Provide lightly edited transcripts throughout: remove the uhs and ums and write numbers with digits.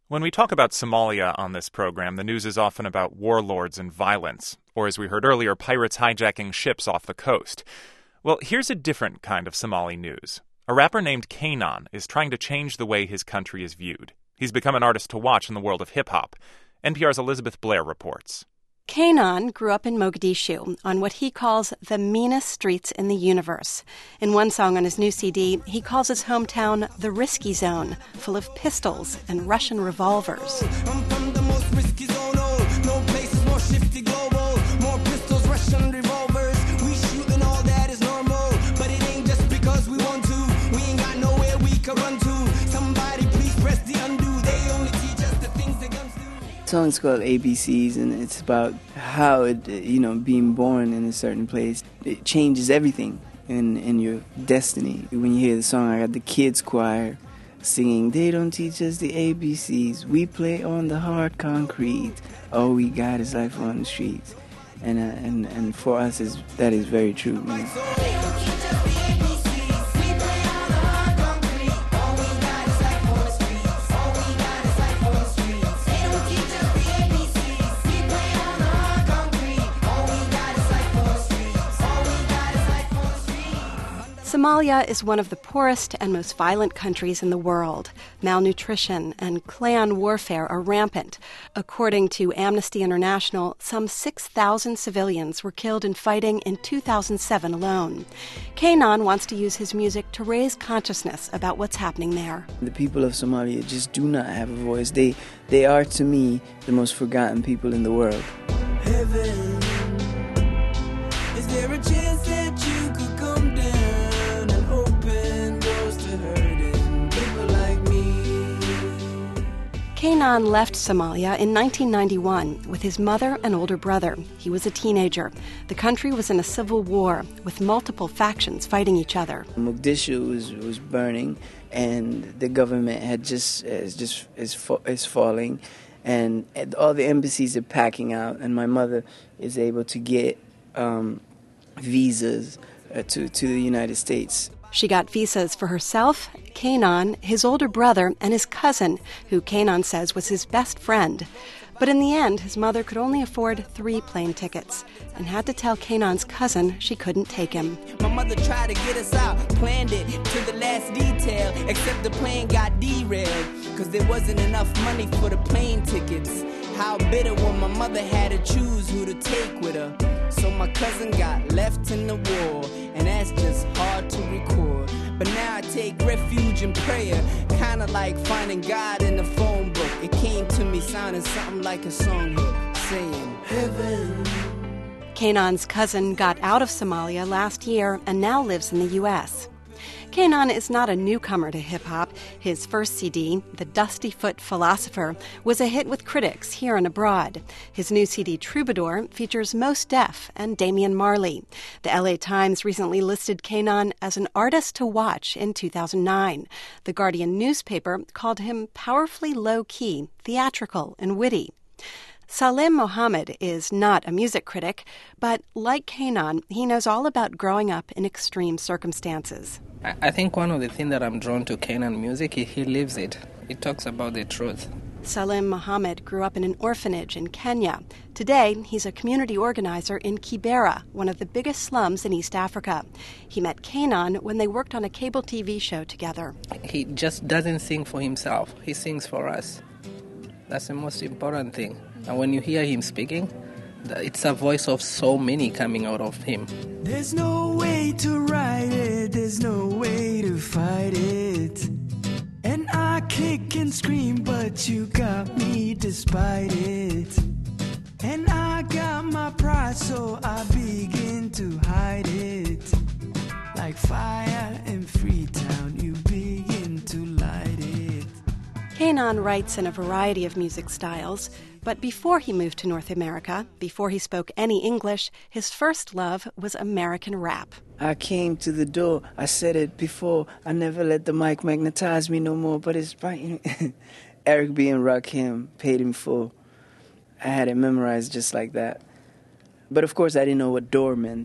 When we talk about Somalia on this program, the news is often about warlords and violence, or as we heard earlier, pirates hijacking ships off the coast. Well, here's a different kind of Somali news. A rapper named Kanan is trying to change the way his country is viewed. He's become an artist to watch in the world of hip-hop. NPR's Elizabeth Blair reports. Kanan grew up in Mogadishu on what he calls the meanest streets in the universe. In one song on his new CD, he calls his hometown the risky zone, full of pistols and Russian revolvers. I'm from the most risky zone, no place is more shifty global, more pistols, Russian revolvers, we shoot and all that is normal, but it ain't just because we want to, we ain't got nowhere we can run to, somebody please press the undo, they only teach us the things the guns do. The song's called ABCs, and it's about how being born in a certain place, it changes everything in your destiny. When you hear the song, I got the kids choir singing, they don't teach us the ABCs, we play on the hard concrete, all we got is life on the streets. And for us, that is very true. Somalia is one of the poorest and most violent countries in the world. Malnutrition and clan warfare are rampant. According to Amnesty International, some 6,000 civilians were killed in fighting in 2007 alone. Kanan wants to use his music to raise consciousness about what's happening there. The people of Somalia just do not have a voice. They are, to me, the most forgotten people in the world. Heaven, is there a chance that you could come down? Kanan left Somalia in 1991 with his mother and older brother. He was a teenager. The country was in a civil war with multiple factions fighting each other. Mogadishu was burning, and the government is falling, and all the embassies are packing out, and my mother is able to get visas to the United States. She got visas for herself, Kanan, his older brother, and his cousin, who Kanan says was his best friend. But in the end, his mother could only afford 3 plane tickets and had to tell Kanan's cousin she couldn't take him. My mother tried to get us out, planned it to the last detail, except the plane got derailed, because there wasn't enough money for the plane tickets. How bitter when my mother had to choose who to take with her. So my cousin got left in the war, and that's just hard to record. But now I take refuge in prayer, kinda like finding God in the phone book. It came to me sounding something like a song hit, saying, Heaven. Kanan's cousin got out of Somalia last year and now lives in the U.S. Kanan is not a newcomer to hip-hop. His first CD, The Dusty Foot Philosopher, was a hit with critics here and abroad. His new CD, Troubadour, features Mos Def and Damian Marley. The LA Times recently listed Kanan as an artist to watch in 2009. The Guardian newspaper called him powerfully low-key, theatrical, and witty. Salem Mohammed is not a music critic, but like Kanan, he knows all about growing up in extreme circumstances. I think one of the things that I'm drawn to Kanan music, he lives it. He talks about the truth. Salem Mohammed grew up in an orphanage in Kenya. Today, he's a community organizer in Kibera, one of the biggest slums in East Africa. He met Kanan when they worked on a cable TV show together. He just doesn't sing for himself. He sings for us. That's the most important thing. And when you hear him speaking, it's a voice of so many coming out of him. There's no way to ride it, there's no way to fight it. And I kick and scream, but you got me despite it. And I got my pride, so I begin to hide it. Like fire in Freetown, you begin to light it. Kanan writes in a variety of music styles, but before he moved to North America, before he spoke any English, his first love was American rap. I came to the door, I said it before, I never let the mic magnetize me no more, but it's right. Eric B. and Rakim, Paid in Full. I had it memorized just like that. But of course I didn't know what door meant.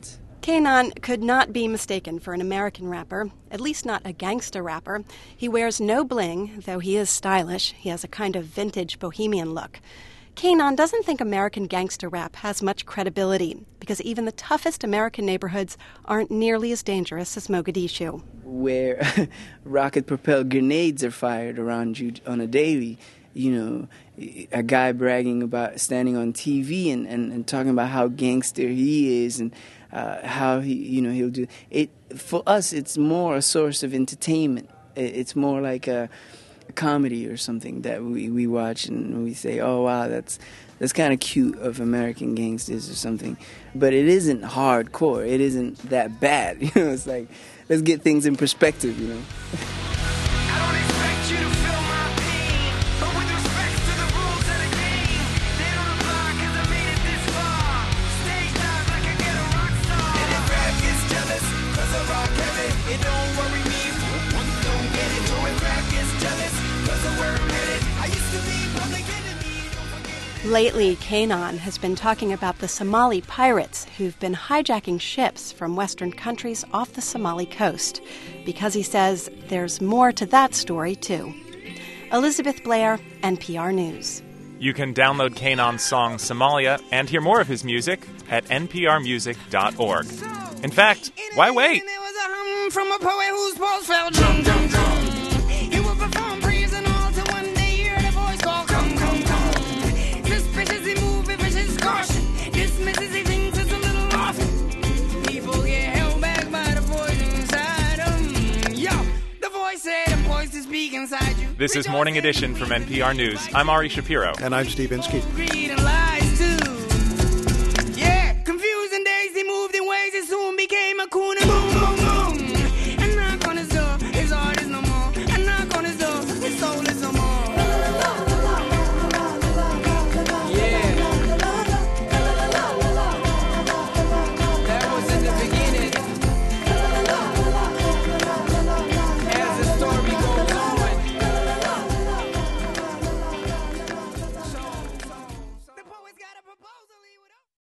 K'naan could not be mistaken for an American rapper, at least not a gangsta rapper. He wears no bling, though he is stylish. He has a kind of vintage bohemian look. K'naan doesn't think American gangsta rap has much credibility because even the toughest American neighborhoods aren't nearly as dangerous as Mogadishu. Where rocket-propelled grenades are fired around you on a daily, you know, a guy bragging about standing on TV and talking about how gangster he is and how he'll do it. For us, it's more a source of entertainment. It's more like a comedy or something that we watch and we say, oh wow, that's kind of cute of American gangsters or something. But it isn't hardcore. It isn't that bad. You know, it's like, let's get things in perspective, you know. I don't expect you to feel my pain, but with respect to the rules of the game, they don't apply 'cause I made it this far. Stage dive like I get a rock star. And if rap gets jealous 'cause I rock heavy, it don't worry me if one don't get it. So if rap gets jealous 'cause of where I'm headed, I used to be public enemy, don't forget it. Lately, K'naan has been talking about the Somali pirates who've been hijacking ships from Western countries off the Somali coast, because he says there's more to that story, too. Elizabeth Blair, NPR News. You can download K'naan's song Somalia and hear more of his music at nprmusic.org. In fact, why wait? There was a hum from a poet whose pulse fell drum, drum, drum. He would perform praise and all till one day hear the voice call, come, come, come. Suspicious he move, vicious caution. Dismisses he thinks it's a little often. People get held back by the voice inside them. Yo, the voice said the voice to speak inside you. This is Morning Edition from NPR News. I'm Ari Shapiro. And I'm Steve Inskeep. Read and lie.